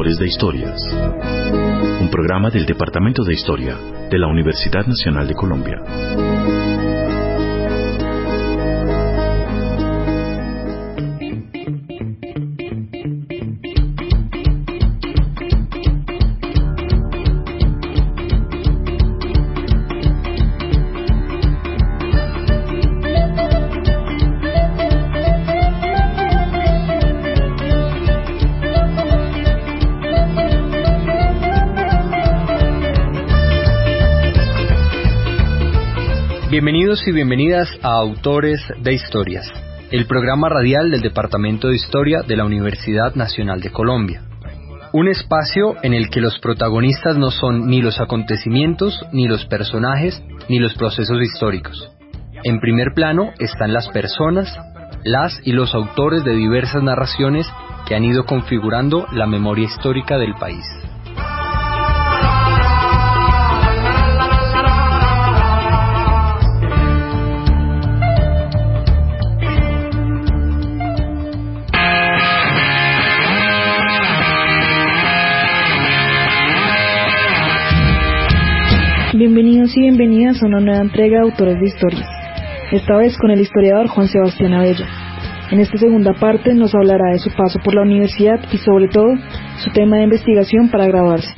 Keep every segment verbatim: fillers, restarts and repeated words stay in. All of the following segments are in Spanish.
Autores de Historias, un programa del Departamento de Historia de la Universidad Nacional de Colombia. Bienvenidos y bienvenidas a Autores de Historias, el programa radial del Departamento de Historia de la Universidad Nacional de Colombia. Un espacio en el que los protagonistas no son ni los acontecimientos, ni los personajes, ni los procesos históricos. En primer plano están las personas, las y los autores de diversas narraciones que han ido configurando la memoria histórica del país. Bienvenidos y bienvenidas a una nueva entrega de Autores de Historias, esta vez con el historiador Juan Sebastián Abella. En esta segunda parte nos hablará de su paso por la universidad y sobre todo su tema de investigación para graduarse.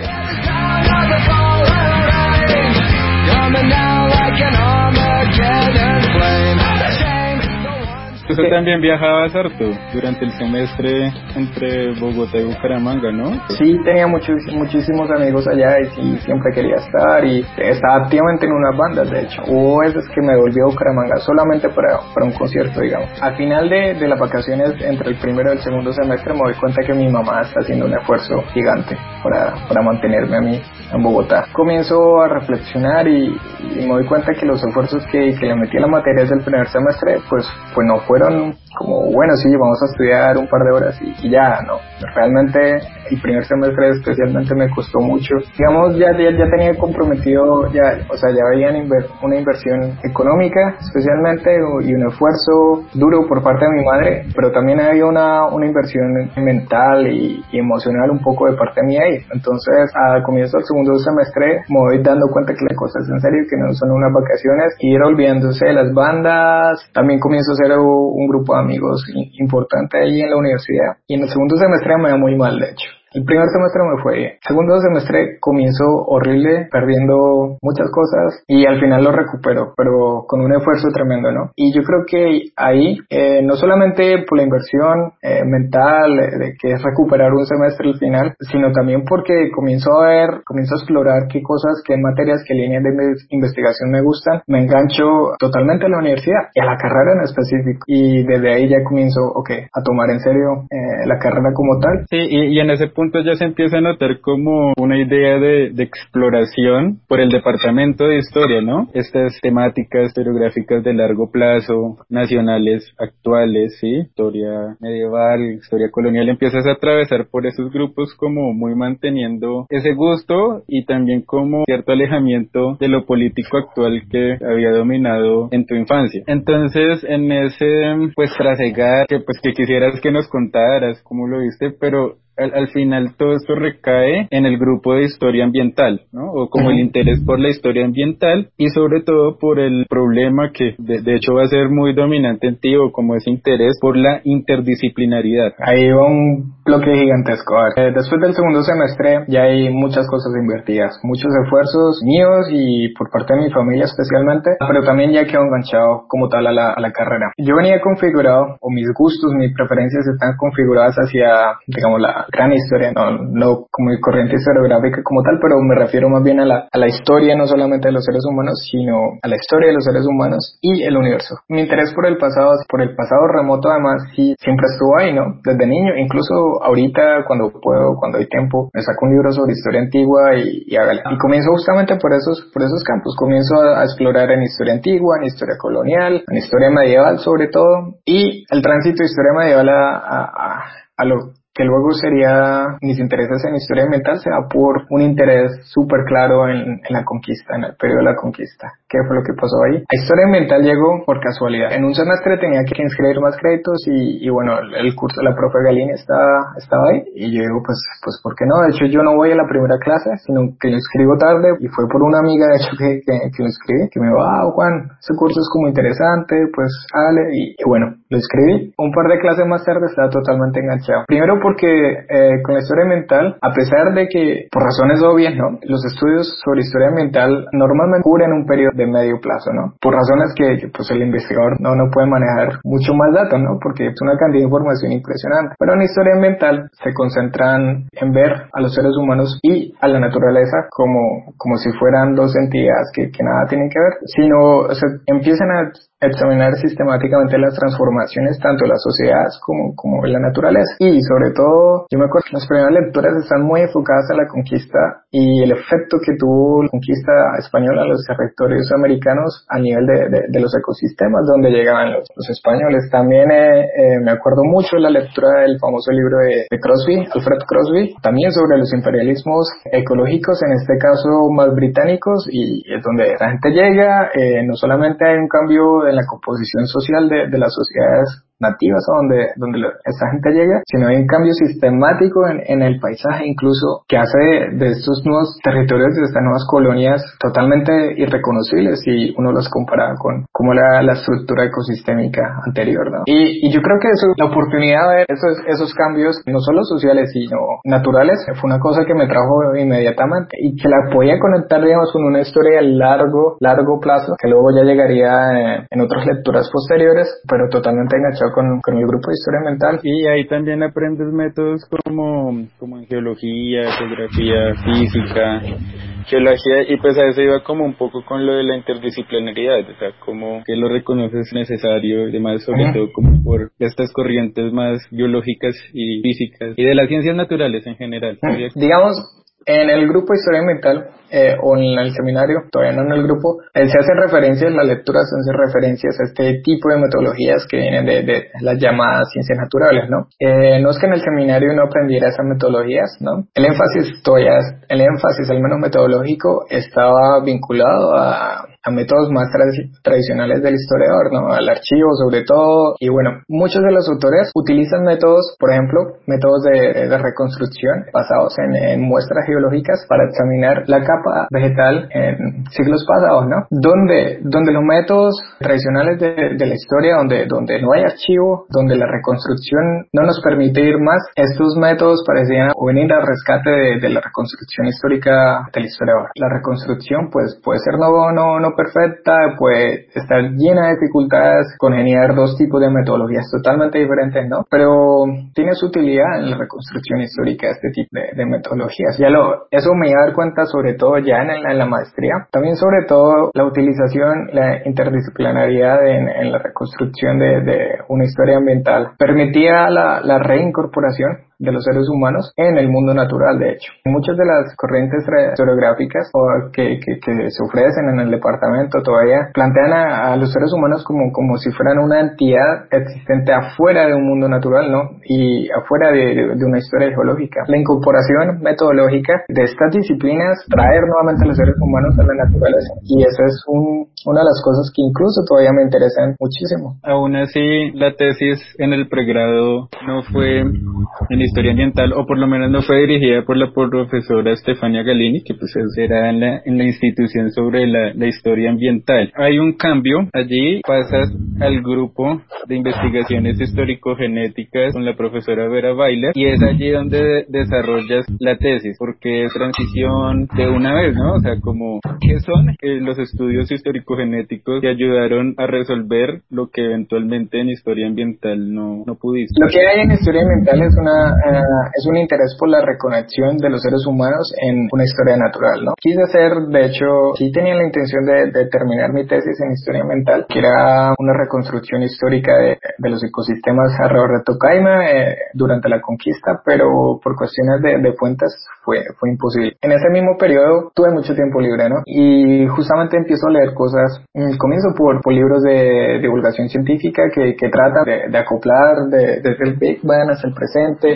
Usted también viajabas harto durante el semestre entre Bogotá y Bucaramanga, ¿no? Sí, tenía muchos, muchísimos amigos allá y sí, siempre quería estar y estaba activamente en unas bandas, de hecho. Hubo veces que me volví a Bucaramanga solamente para, para un concierto, digamos. Al final de, de las vacaciones, entre el primero y el segundo semestre, me doy cuenta que mi mamá está haciendo un esfuerzo gigante para, para mantenerme a mí en Bogotá. Comienzo a reflexionar y, y me doy cuenta que los esfuerzos que, que le metí a las materias del primer semestre, pues, pues no fueron como, bueno, sí, vamos a estudiar un par de horas y, y ya, no. Realmente el primer semestre especialmente me costó mucho. Digamos, ya, ya, ya tenía comprometido, ya, o sea, ya había una inversión económica especialmente y un esfuerzo duro por parte de mi madre, pero también había una, una inversión mental y, y emocional un poco de parte mía ahí. Entonces, al comienzo del segundo semestre me voy dando cuenta que la cosa es en serio, que no son unas vacaciones, y ir olvidándose de las bandas. También comienzo a ser un grupo de amigos importante ahí en la universidad, y en el segundo semestre me va muy mal, de hecho. El primer semestre me fue bien. Segundo semestre comienzo horrible, perdiendo muchas cosas y al final lo recupero, pero con un esfuerzo tremendo, ¿no? Y yo creo que ahí, eh, no solamente por la inversión eh, mental, eh, de que es recuperar un semestre al final, sino también porque comienzo a ver, comienzo a explorar qué cosas, qué materias, qué líneas de investigación me gustan. Me engancho totalmente a la universidad y a la carrera en específico. Y desde ahí ya comienzo, ok, a tomar en serio eh, la carrera como tal. Sí, y, y en ese punto ya se empieza a notar como una idea de, de exploración por el departamento de historia, ¿no? Estas temáticas historiográficas de largo plazo, nacionales, actuales, sí, historia medieval, historia colonial, empiezas a atravesar por esos grupos como muy manteniendo ese gusto y también como cierto alejamiento de lo político actual que había dominado en tu infancia. Entonces, en ese, pues, trasegar, que pues que quisieras que nos contaras cómo lo viste, pero Al, al final todo esto recae en el grupo de historia ambiental, ¿no? O como uh-huh. el interés por la historia ambiental y sobre todo por el problema que de, de hecho va a ser muy dominante en ti, o como ese interés por la interdisciplinaridad. Ahí va un bloque gigantesco. Eh, después del segundo semestre ya hay muchas cosas invertidas, muchos esfuerzos míos y por parte de mi familia especialmente, pero también ya quedo enganchado como tal a la, a la carrera. Yo venía configurado, o mis gustos, mis preferencias están configuradas hacia, digamos, la gran historia, no, no como corriente historiográfica como tal, pero me refiero más bien a la, a la historia, no solamente de los seres humanos, sino a la historia de los seres humanos y el universo. Mi interés por el pasado, por el pasado remoto, además, sí, siempre estuvo ahí, ¿no? Desde niño, incluso ahorita cuando puedo, cuando hay tiempo, me saco un libro sobre historia antigua y, y hágale. Y comienzo justamente por esos, por esos campos, comienzo a, a explorar en historia antigua, en historia colonial, en historia medieval sobre todo, y el tránsito de historia medieval a, a, a a lo que luego sería mis intereses en historia ambiental, se da por un interés súper claro en, en la conquista, en el periodo de la conquista. ¿Qué fue lo que pasó ahí? La historia ambiental llegó por casualidad. En un semestre tenía que inscribir más créditos y, y bueno, el curso, la profe Galini estaba, estaba ahí y yo digo, pues, pues, ¿por qué no? De hecho, yo no voy a la primera clase, sino que lo inscribo tarde y fue por una amiga, de hecho, que, que, que lo inscribí, que me dijo, ah, Juan, ese curso es como interesante, pues, dale, y, y bueno, lo inscribí. Un par de clases más tarde estaba totalmente enganchado. Primero porque eh, con la historia ambiental, a pesar de que, por razones obvias, ¿no? Los estudios sobre historia ambiental normalmente cubren un periodo de medio plazo, ¿no? Por razones que, que pues el investigador no, no puede manejar mucho más datos, ¿no? Porque es una cantidad de información impresionante. Pero en historia ambiental se concentran en ver a los seres humanos y a la naturaleza como, como si fueran dos entidades que, que nada tienen que ver, sino, o sea, empiezan a examinar sistemáticamente las transformaciones tanto de las sociedades como, como de la naturaleza. Y sobre todo, yo me acuerdo que las primeras lecturas están muy enfocadas a la conquista y el efecto que tuvo la conquista española a los territorios americanos a nivel de, de, de los ecosistemas donde llegaban los, los españoles. También eh, eh, me acuerdo mucho de la lectura del famoso libro de, de Crosby, Alfred Crosby, también sobre los imperialismos ecológicos, en este caso más británicos, y es donde la gente llega, eh, no solamente hay un cambio en la composición social de, de las sociedades nativas a donde, donde esta gente llega, sino hay un cambio sistemático en, en el paisaje incluso que hace de, de estos nuevos territorios, de estas nuevas colonias totalmente irreconocibles si uno los compara con como la, la estructura ecosistémica anterior, ¿no? Y, y yo creo que eso, la oportunidad de ver esos, esos cambios, no solo sociales sino naturales, fue una cosa que me trajo inmediatamente y que la podía conectar, digamos, con una historia a largo, largo plazo, que luego ya llegaría en, en otras lecturas posteriores, pero totalmente enganchado Con, con el grupo de historia ambiental. Y ahí también aprendes métodos como, como en geología, geografía, física, geología, y pues a eso iba como un poco con lo de la interdisciplinaridad, o sea, como que lo reconoces necesario y demás, sobre uh-huh. todo como por estas corrientes más biológicas y físicas y de las ciencias naturales en general. Uh-huh. Digamos, en el grupo de historia ambiental, eh, o en el seminario, todavía no en el grupo, eh, se hacen referencias, las lecturas se hacen referencias a este tipo de metodologías que vienen de, de las llamadas ciencias naturales, ¿no? Eh, no es que en el seminario no aprendiera esas metodologías, ¿no? El énfasis todavía, el énfasis al menos metodológico, estaba vinculado a, a métodos más tra- tradicionales del historiador, ¿no? Al archivo sobre todo, y bueno, muchos de los autores utilizan métodos, por ejemplo, métodos de, de reconstrucción basados en, en muestras geológicas para examinar la capa vegetal en siglos pasados, ¿no? Donde, donde los métodos tradicionales de, de la historia, donde, donde no hay archivo, donde la reconstrucción no nos permite ir más, estos métodos parecían venir al rescate de, de la reconstrucción histórica del historiador. La reconstrucción, pues, puede ser no, no, no perfecta, puede estar llena de dificultades, congeniar dos tipos de metodologías totalmente diferentes, ¿no? Pero tiene su utilidad en la reconstrucción histórica este tipo de, de metodologías. Ya lo Eso me iba a dar cuenta sobre todo ya en la, en la maestría. También sobre todo la utilización, la interdisciplinariedad en, en la reconstrucción de, de una historia ambiental permitía la, la reincorporación de los seres humanos en el mundo natural, de hecho. Muchas de las corrientes historiográficas que, que, que se ofrecen en el departamento todavía plantean a, a los seres humanos como, como si fueran una entidad existente afuera de un mundo natural, ¿no? Y afuera de, de, de una historia geológica. La incorporación metodológica de estas disciplinas, traer nuevamente a los seres humanos a la naturaleza. Y esa es un, una de las cosas que incluso todavía me interesan muchísimo. Aún así, la tesis en el pregrado no fue en historia ambiental, o por lo menos no fue dirigida por la profesora Stefania Galini, que pues era en la, en la institución sobre la, la historia ambiental. Hay un cambio, allí pasas al grupo de investigaciones histórico-genéticas con la profesora Vera Weiler, y es allí donde desarrollas la tesis, porque es transición de una vez, ¿no? O sea, como, ¿qué son eh, los estudios histórico-genéticos que ayudaron a resolver lo que eventualmente en historia ambiental no, no pudiste? Lo que hay en historia ambiental es una Uh, es un interés por la reconexión de los seres humanos en una historia natural, ¿no? Quise hacer, de hecho, sí tenía la intención de, de terminar mi tesis en historia ambiental, que era una reconstrucción histórica de, de los ecosistemas alrededor de Tocaima eh, durante la conquista, pero por cuestiones de, de fuentes fue, fue imposible. En ese mismo periodo tuve mucho tiempo libre, ¿no? Y justamente empiezo a leer cosas, mm, comienzo por, por libros de divulgación científica que, que tratan de, de acoplar de, desde el Big Bang hasta el presente,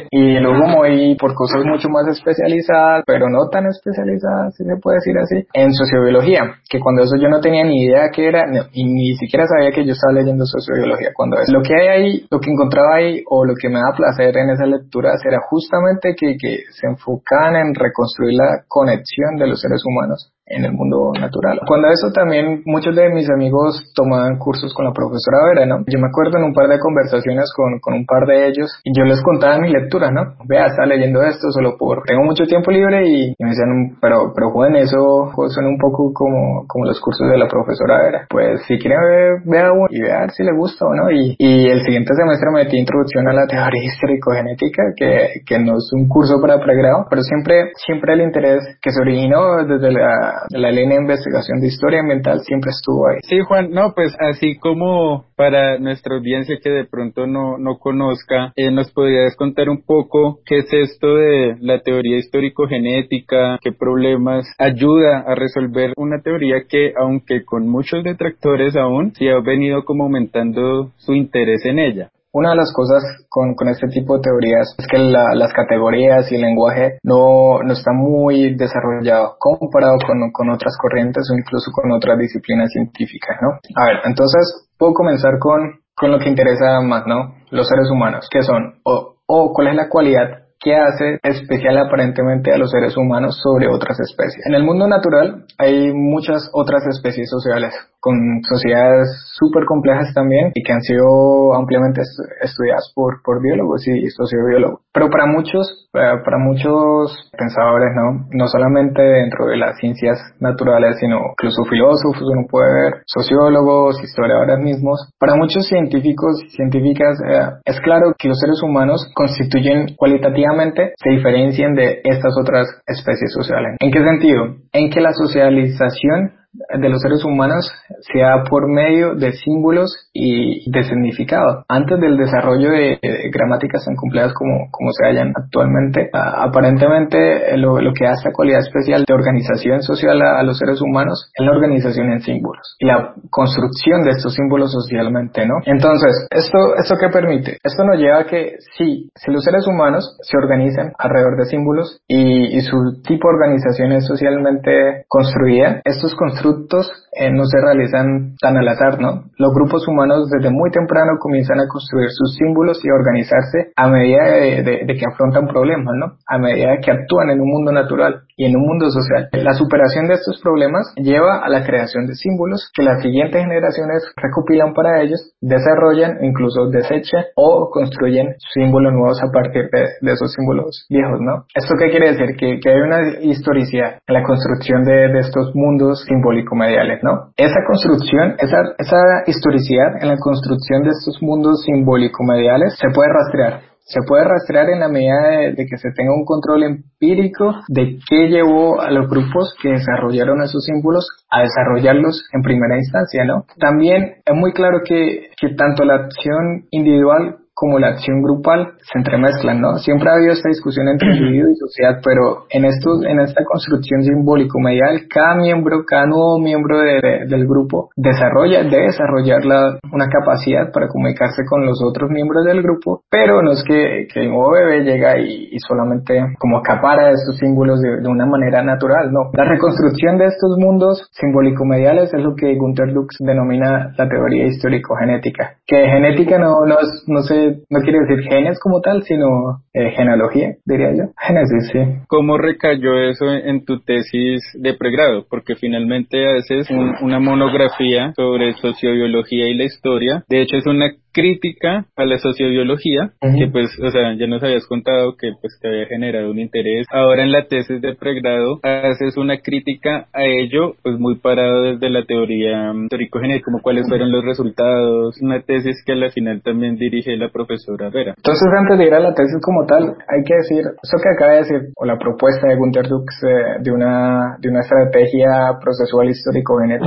bastante y luego me voy por cosas mucho más especializadas, pero no tan especializadas, si se puede decir así, en sociobiología, que cuando eso yo no tenía ni idea qué era, no, y ni siquiera sabía que yo estaba leyendo sociobiología. Cuando es lo que hay ahí, lo que encontraba ahí, o lo que me da placer en esa lectura, era justamente que, que se enfocaban en reconstruir la conexión de los seres humanos en el mundo natural. Cuando eso también muchos de mis amigos tomaban cursos con la profesora Vera, ¿no? Yo me acuerdo en un par de conversaciones con, con un par de ellos y yo les contaba mis lecturas, ¿no? Vea, está leyendo esto solo por... Tengo mucho tiempo libre y, y me decían, pero, pero joven, eso suena un poco como, como los cursos de la profesora Vera. Pues si quieren ver, vea uno y vea si le gusta o no. Y, y el siguiente semestre me metí introducción a la teoría histórico-genética, que, que no es un curso para pregrado, pero siempre, siempre el interés que se originó desde la la línea de investigación de historia ambiental siempre estuvo ahí. Sí, Juan, no, pues así como para nuestra audiencia que de pronto no, no conozca, eh, ¿nos podrías contar un poco qué es esto de la teoría histórico-genética? ¿Qué problemas ayuda a resolver una teoría que, aunque con muchos detractores aún, sí ha venido como aumentando su interés en ella? Una de las cosas con, con este tipo de teorías es que la, las categorías y el lenguaje no, no está muy desarrollado comparado con, con otras corrientes o incluso con otras disciplinas científicas, ¿no? A ver, entonces puedo comenzar con, con lo que interesa más, ¿no? Los seres humanos, ¿qué son? O, o cuál es la cualidad que hace especial aparentemente a los seres humanos sobre otras especies. En el mundo natural hay muchas otras especies sociales, con sociedades súper complejas también y que han sido ampliamente estudiadas por, por biólogos y sociobiólogos. Pero para muchos, para muchos pensadores, ¿no? No solamente dentro de las ciencias naturales, sino incluso filósofos, uno puede ver, sociólogos, historiadores mismos. Para muchos científicos y científicas eh, es claro que los seres humanos constituyen cualitativamente, se diferencian de estas otras especies sociales. ¿En qué sentido? En que la socialización de los seres humanos se da por medio de símbolos y de significado. Antes del desarrollo de, de gramáticas tan complejas como, como se hallan actualmente, a, aparentemente lo, lo que da esta cualidad especial de organización social a, a los seres humanos es la organización en símbolos y la construcción de estos símbolos socialmente, ¿no? Entonces, ¿esto, esto qué permite? Esto nos lleva a que si, si los seres humanos se organizan alrededor de símbolos y, y su tipo de organización es socialmente construida, estos constructos Eh, no se realizan tan al azar, ¿no? Los grupos humanos desde muy temprano comienzan a construir sus símbolos y a organizarse a medida de, de, de que afrontan problemas, ¿no? A medida de que actúan en un mundo natural y en un mundo social. La superación de estos problemas lleva a la creación de símbolos que las siguientes generaciones recopilan para ellos, desarrollan, incluso desechan o construyen símbolos nuevos a partir de, de esos símbolos viejos, ¿no? ¿Esto qué quiere decir? Que, que hay una historicidad en la construcción de, de estos mundos simbólico-mediales, ¿no? Esa construcción, esa, esa historicidad en la construcción de estos mundos simbólico-mediales se puede rastrear. Se puede rastrear en la medida de, de que se tenga un control empírico de qué llevó a los grupos que desarrollaron esos símbolos a desarrollarlos en primera instancia, ¿no? También es muy claro que, que tanto la acción individual como la acción grupal se entremezclan, ¿no? Siempre ha habido esta discusión entre individuo y sociedad, pero en estos, en esta construcción simbólico-medial, cada miembro, cada nuevo miembro de, de, del grupo desarrolla, debe desarrollar la, una capacidad para comunicarse con los otros miembros del grupo, pero no es que, que el nuevo bebé llega y, y solamente como acapara estos símbolos de, de una manera natural, no. La reconstrucción de estos mundos simbólico-mediales es lo que Günter Lux denomina la teoría histórico-genética, que genética no, no, es, no se no quiere decir genes como tal, sino eh, genealogía, diría yo. Génesis, sí. ¿Cómo recayó eso en tu tesis de pregrado? Porque finalmente haces un, una monografía sobre sociobiología y la historia. De hecho, es una crítica a la sociobiología, uh-huh. que pues, o sea, ya nos habías contado que pues te había generado un interés. Ahora en la tesis de pregrado haces una crítica a ello, pues muy parado desde la teoría histórico-genética, como cuáles fueron los resultados. Una tesis que a la final también dirige la profesora Vera. Entonces, antes de ir a la tesis como tal, hay que decir, eso que acaba de decir, o la propuesta de Günter Lux eh, de una de una estrategia procesual histórico-genética,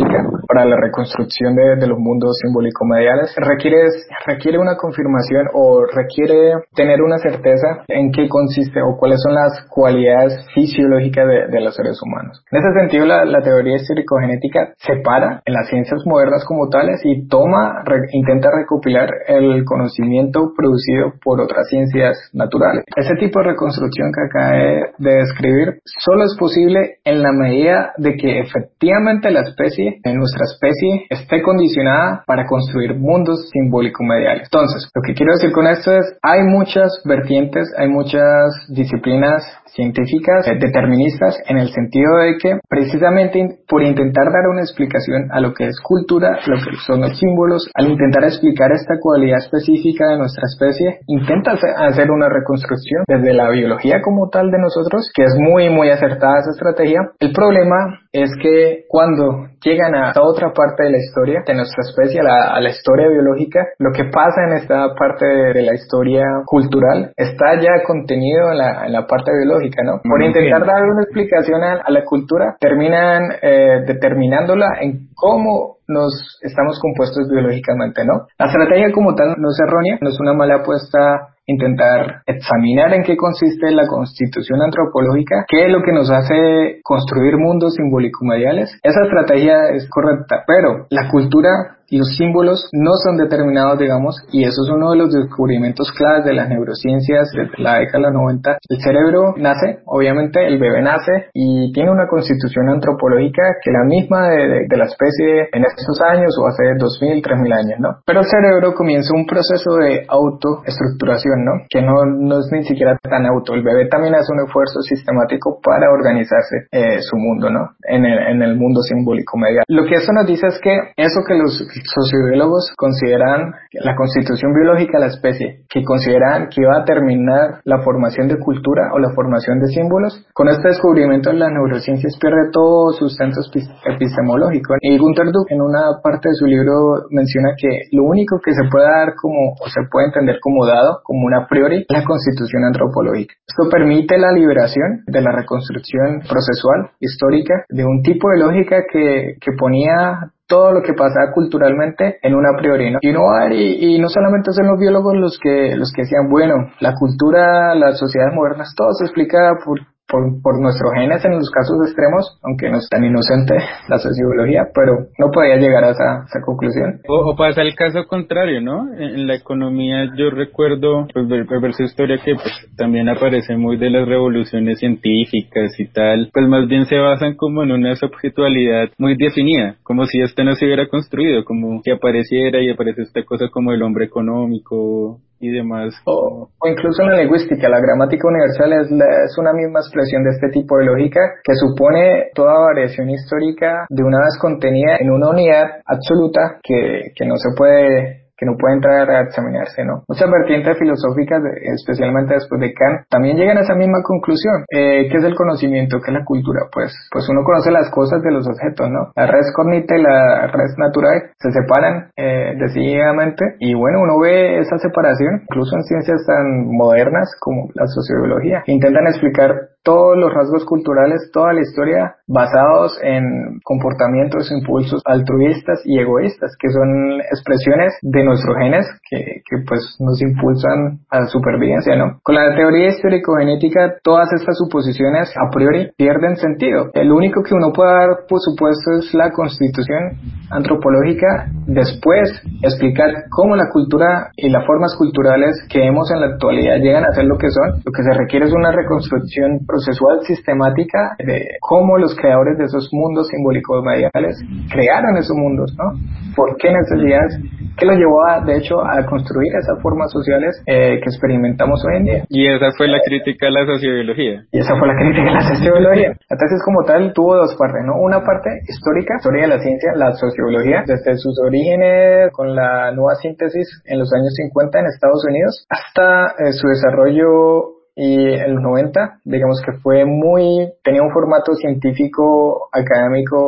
para la reconstrucción de, de los mundos simbólico-mediales, requiere, requiere una confirmación o requiere tener una certeza en qué consiste o cuáles son las cualidades fisiológicas de, de los seres humanos. En ese sentido, la, la teoría histórico-genética separa en las ciencias modernas como tales y toma, re, intenta recopilar el conocimiento producido por otras ciencias naturales. Ese tipo de reconstrucción que acabé de describir solo es posible en la medida de que efectivamente la especie, en nuestra especie, esté condicionada para construir mundos simbólico-mediales. Entonces, lo que quiero decir con esto es, hay muchas vertientes, hay muchas disciplinas científicas eh, deterministas en el sentido de que precisamente por intentar dar una explicación a lo que es cultura, lo que son los símbolos, al intentar explicar esta cualidad específica de nuestra especie, intenta hacer una reconstrucción desde la biología como tal de nosotros, que es muy muy acertada esa estrategia. El problema es que cuando llegan a esta otra parte de la historia de nuestra especie, a la, a la historia biológica, lo que pasa en esta parte de, de la historia cultural está ya contenido en la, en la parte biológica, ¿no? Por intentar dar una explicación a, a la cultura, terminan eh, determinándola en cómo nos estamos compuestos biológicamente, ¿no? La estrategia como tal no es errónea, no es una mala apuesta intentar examinar en qué consiste la constitución antropológica, qué es lo que nos hace construir mundos simbólico-mediales. Esa estrategia es correcta, pero la cultura y los símbolos no son determinados, digamos, y eso es uno de los descubrimientos claves de las neurociencias desde la década de los noventa. El cerebro nace, obviamente el bebé nace y tiene una constitución antropológica que la misma de, de, de la especie en estos años o hace dos mil, tres mil años, ¿no? Pero el cerebro comienza un proceso de autoestructuración, ¿no? Que no, no es ni siquiera tan auto. El bebé también hace un esfuerzo sistemático para organizarse eh, su mundo, ¿no? En el, en el mundo simbólico-medial. Lo que eso nos dice es que eso que los sociobiólogos consideran la constitución biológica de la especie, que consideran que iba a determinar la formación de cultura o la formación de símbolos, con este descubrimiento en las neurociencias pierde todo sustento epistemológico. Y Günter Dück en una parte de su libro menciona que lo único que se puede dar como, o se puede entender como dado, como una a priori, es la constitución antropológica. Esto permite la liberación de la reconstrucción procesual, histórica, de un tipo de lógica que, que ponía todo lo que pasaba culturalmente en un a priori, ¿no? Y no, y, y no solamente son los biólogos los que los que decían, bueno, la cultura, las sociedades modernas, todo se explica por Por, por nuestros genes en los casos extremos, aunque no es tan inocente la sociobiología, pero no podía llegar a esa, esa conclusión. O, o pasa el caso contrario, ¿no? En, en la economía yo recuerdo, pues ver, ver su historia que pues también aparece muy de las revoluciones científicas y tal, pues más bien se basan como en una subjetualidad muy definida, como si este no se hubiera construido, como que apareciera y aparece esta cosa como el hombre económico y demás. O, o incluso en la lingüística, la gramática universal es, la, es una misma expresión de este tipo de lógica que supone toda variación histórica de una vez contenida en una unidad absoluta que, que no se puede que no puede entrar a examinarse, ¿no? Muchas vertientes filosóficas, especialmente después de Kant, también llegan a esa misma conclusión. Eh, ¿Qué es el conocimiento? ¿Qué es la cultura? Pues, pues uno conoce las cosas de los objetos, ¿no? La res cognita y la res natural se separan eh, decididamente y bueno, uno ve esa separación, incluso en ciencias tan modernas como la sociobiología. Intentan explicar todos los rasgos culturales, toda la historia, basados en comportamientos, impulsos altruistas y egoístas, que son expresiones de nuestros genes que, que pues nos impulsan a la supervivencia, ¿no? Con la teoría histórico-genética, todas estas suposiciones a priori pierden sentido. El único que uno puede dar, por supuesto, es la constitución antropológica, después explicar cómo la cultura y las formas culturales que vemos en la actualidad llegan a ser lo que son. Lo que se requiere es una reconstrucción procesual sistemática de cómo los creadores de esos mundos simbólicos mediales crearon esos mundos, ¿no? ¿Por qué necesidades? ¿Qué los llevó a, de hecho, a construir esas formas sociales eh, que experimentamos hoy en día? Y esa fue la crítica a la sociobiología. Y esa fue la crítica a la sociobiología. Entonces, como tal, tuvo dos partes, ¿no? Una parte histórica, historia de la ciencia, la sociobiología, desde sus orígenes con la nueva síntesis en los años cincuenta en Estados Unidos, hasta eh, su desarrollo y en los noventa, digamos que fue muy, tenía un formato científico, académico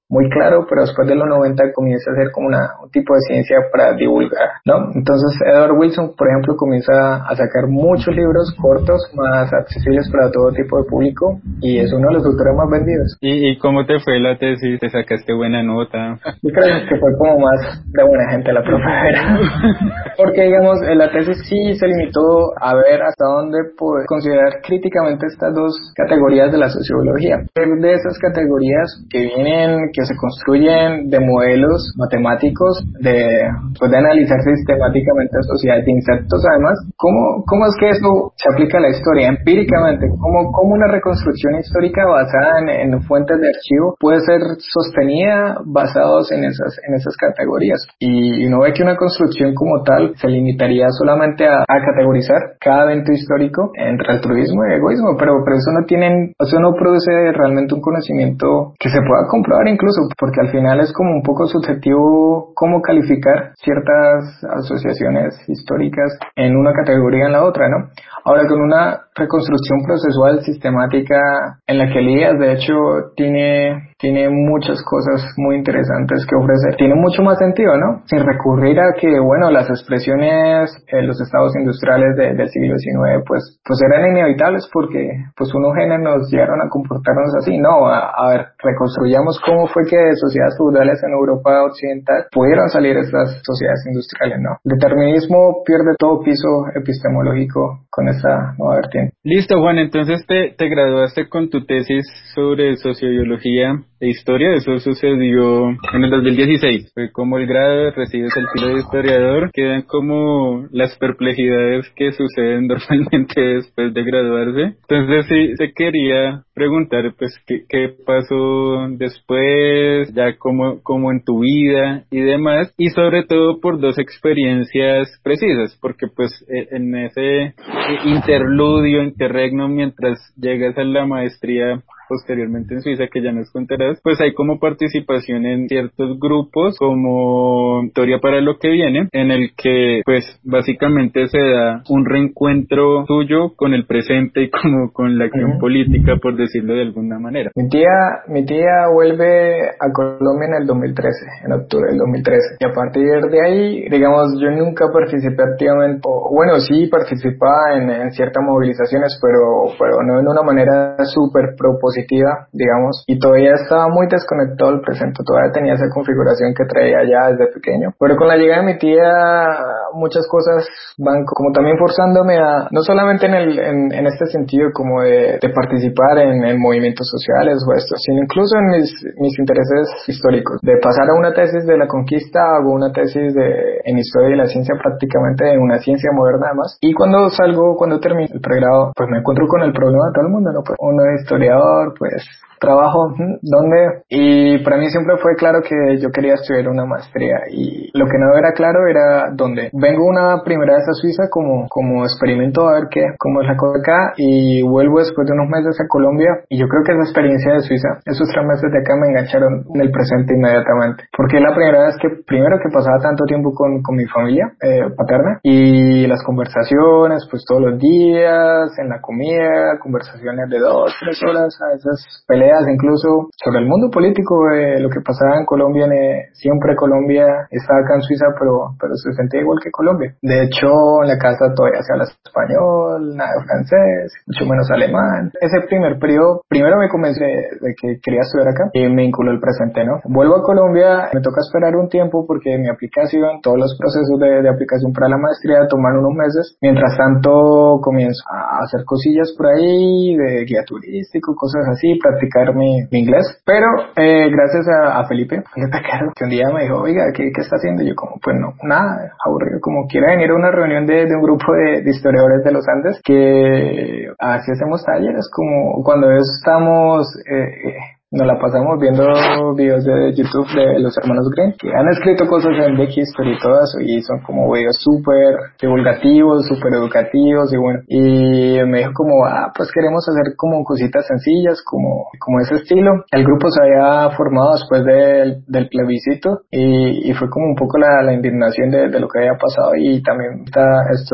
muy claro, pero después de los noventa comienza a ser como una, un tipo de ciencia para divulgar, ¿no? Entonces Edward Wilson, por ejemplo, comienza a sacar muchos libros cortos, más accesibles para todo tipo de público, y es uno de los autores más vendidos. ¿Y, y cómo te fue la tesis? ¿Te sacaste buena nota? Yo creo que fue como más de buena gente la profesora. Porque, digamos, la tesis sí se limitó a ver hasta dónde poder considerar críticamente estas dos categorías de la sociología. De esas categorías que vienen, que se construyen de modelos matemáticos, de, pues de analizar sistemáticamente sociedades de insectos, además, ¿cómo, cómo es que eso se aplica a la historia empíricamente? ¿Cómo, cómo una reconstrucción histórica basada en, en fuentes de archivo puede ser sostenida basados en esas, en esas categorías? Y, y no ve que una construcción como tal se limitaría solamente a, a categorizar cada evento histórico entre altruismo y egoísmo, pero, pero eso no tienen, eso no produce realmente un conocimiento que se pueda comprobar incluso, porque al final es como un poco subjetivo cómo calificar ciertas asociaciones históricas en una categoría en la otra, ¿no? Ahora, con una reconstrucción procesual sistemática en la que Elías, de hecho, tiene, tiene muchas cosas muy interesantes que ofrecer. Tiene mucho más sentido, ¿no? Sin recurrir a que, bueno, las expresiones en los estados industriales de, del siglo diecinueve, pues, pues eran inevitables porque, pues, unos genes nos llegaron a comportarnos así. No, a, a ver, reconstruyamos cómo fue que de sociedades feudales en Europa occidental pudieron salir estas sociedades industriales, ¿no? El determinismo pierde todo piso epistemológico con esta nueva vertiente. Listo, Juan, entonces te, te graduaste con tu tesis sobre sociobiología e historia. Eso sucedió en el dos mil dieciséis. Fue como el grado, recibes el título de historiador, quedan como las perplejidades que suceden normalmente después de graduarse. Entonces sí, te quería preguntar, pues, qué, qué pasó después, ya como, como en tu vida y demás, y sobre todo por dos experiencias precisas, porque pues en ese interludio, interregno, mientras llegas a la maestría posteriormente en Suiza, que ya nos contarás, pues hay como participación en ciertos grupos como Historia para lo que viene, en el que pues básicamente se da un reencuentro tuyo con el presente y como con la acción uh-huh. política, por decirlo de alguna manera. Mi tía, mi tía vuelve a Colombia en el dos mil trece, en octubre del dos mil trece, y a partir de ahí, digamos, yo nunca participé activamente, o, bueno, sí participaba en, en ciertas movilizaciones, pero, pero no en una manera súper propositiva, digamos, y todavía estaba muy desconectado del presente, todavía tenía esa configuración que traía ya desde pequeño, pero con la llegada de mi tía muchas cosas van como también forzándome a, no solamente en el en, en este sentido como de, de participar en, en movimientos sociales o esto, sino incluso en mis, mis intereses históricos, de pasar a una tesis de la conquista, hago una tesis de en historia de la ciencia, prácticamente en una ciencia moderna además, y cuando salgo, cuando termino el pregrado, pues me encuentro con el problema de todo el mundo, ¿no? Pues uno es historiador, pues trabajo, ¿dónde? Y para mí siempre fue claro que yo quería estudiar una maestría, y lo que no era claro era dónde. Vengo una primera vez a Suiza como, como experimento a ver qué, cómo es la cosa acá, y vuelvo después de unos meses a Colombia, y yo creo que esa experiencia de Suiza, esos tres meses de acá me engancharon en el presente inmediatamente, porque es la primera vez que, primero que pasaba tanto tiempo con, con mi familia eh, paterna, y las conversaciones, pues todos los días, en la comida, conversaciones de dos, tres horas, a esas peleas incluso sobre el mundo político, eh, lo que pasaba en Colombia, eh, siempre Colombia estaba acá en Suiza, pero, pero se sentía igual que Colombia. De hecho, en la casa todavía se habla español, nada de francés, mucho menos alemán. Ese primer periodo, primero me convencí de, de que quería estudiar acá y me vinculó el presente, ¿no? Vuelvo a Colombia, me toca esperar un tiempo porque mi aplicación, todos los procesos de, de aplicación para la maestría toman unos meses. Mientras tanto, comienzo a hacer cosillas por ahí, de guía turístico, cosas así, practicar Mi, mi inglés, pero eh, gracias a, a Felipe, Felipe Caro, que un día me dijo, oiga, ¿qué, qué está haciendo? Y yo como, pues no, nada, aburrido, como quiera venir a una reunión de, de un grupo de, de historiadores de los Andes, que así hacemos talleres, como cuando estamos... Eh, eh, nos la pasamos viendo videos de YouTube de los hermanos Green, que han escrito cosas en Black History y todo eso, y son como videos súper divulgativos, súper educativos, y bueno, y me dijo como, ah, pues queremos hacer como cositas sencillas, como, como ese estilo. El grupo se había formado después del, del plebiscito, y, y fue como un poco la, la indignación de, de lo que había pasado, y también está estos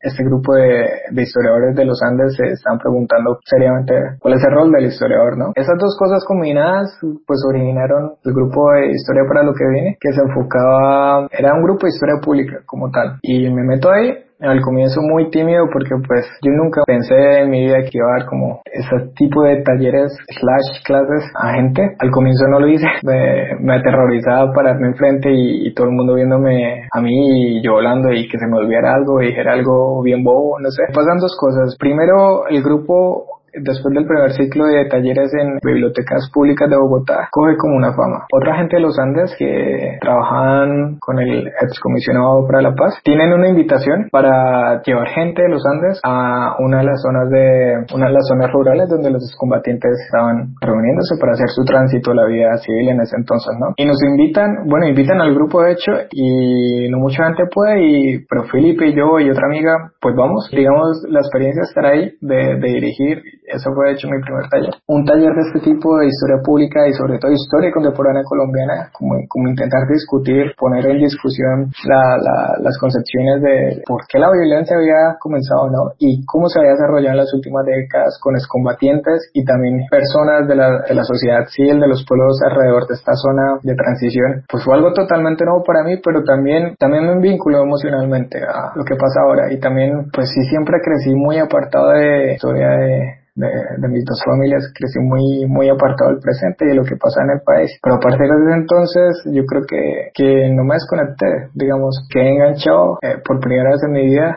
este grupo de, de historiadores de los Andes se están preguntando seriamente cuál es el rol del historiador, ¿no? Esas dos cosas combinadas pues originaron el grupo de Historia para lo que viene, que se enfocaba, era un grupo de historia pública como tal, y me meto ahí. Al comienzo muy tímido porque pues yo nunca pensé en mi vida que iba a dar como ese tipo de talleres slash clases a gente. Al comienzo no lo hice, me, me aterrorizaba pararme enfrente y, y todo el mundo viéndome a mí y yo hablando y que se me olvidara algo y dijera algo bien bobo, no sé. Pasan dos cosas. Primero, el grupo, después del primer ciclo de talleres en bibliotecas públicas de Bogotá, coge como una fama. Otra gente de los Andes que trabajan con el excomisionado para la paz tienen una invitación para llevar gente de los Andes a una de las zonas de una de las zonas rurales donde los excombatientes estaban reuniéndose para hacer su tránsito a la vida civil en ese entonces, ¿no? Y nos invitan, bueno, invitan al grupo de hecho y no mucha gente puede, y pero Felipe y yo y otra amiga, pues vamos, digamos, la experiencia de estar ahí, de, de dirigir. Eso fue de hecho mi primer taller. Un taller de este tipo de historia pública y sobre todo historia contemporánea colombiana, como, como intentar discutir, poner en discusión la, la, las concepciones de por qué la violencia había comenzado, ¿no? Y cómo se había desarrollado en las últimas décadas con excombatientes y también personas de la, de la sociedad civil, de los pueblos alrededor de esta zona de transición. Pues fue algo totalmente nuevo para mí, pero también, también me vinculó emocionalmente a lo que pasa ahora. Y también, pues sí, siempre crecí muy apartado de historia de De, de mis dos familias, crecí muy muy apartado del presente y de lo que pasa en el país, pero a partir de ese entonces yo creo que, que no me desconecté, digamos, quedé enganchado eh, por primera vez en mi vida,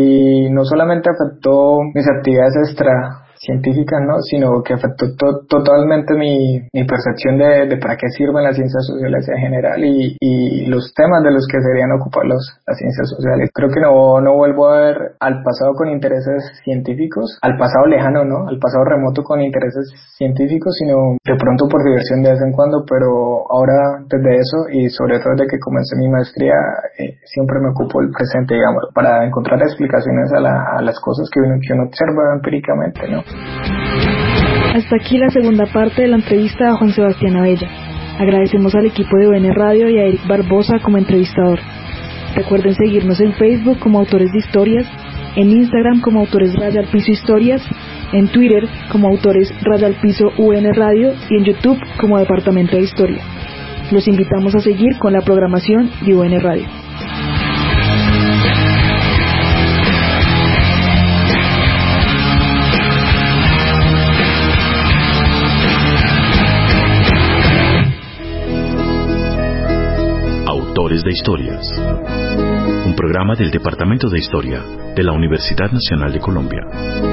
y no solamente afectó mis actividades extra científicas, ¿no? Sino que afectó to- totalmente mi, mi percepción de, de para qué sirven las ciencias sociales en general y, y los temas de los que deberían ocupar los, las ciencias sociales. Creo que no, no vuelvo a ver al pasado con intereses científicos, al pasado lejano, ¿no? Al pasado remoto con intereses científicos, sino de pronto por diversión de vez en cuando, pero ahora desde eso y sobre todo desde que comencé mi maestría, eh, siempre me ocupo el presente, digamos, para encontrar explicaciones a, la, a las cosas que uno, que uno observa empíricamente, ¿no? Hasta aquí la segunda parte de la entrevista a Juan Sebastián Abella. Agradecemos al equipo de U N Radio y a Eric Barbosa como entrevistador. Recuerden seguirnos en Facebook como Autores de Historias, en Instagram como Autores Raya al Piso Historias, en Twitter como Autores Raya al Piso U N Radio y en YouTube como Departamento de Historia. Los invitamos a seguir con la programación de U N Radio. Autores de Historias, un programa del Departamento de Historia de la Universidad Nacional de Colombia.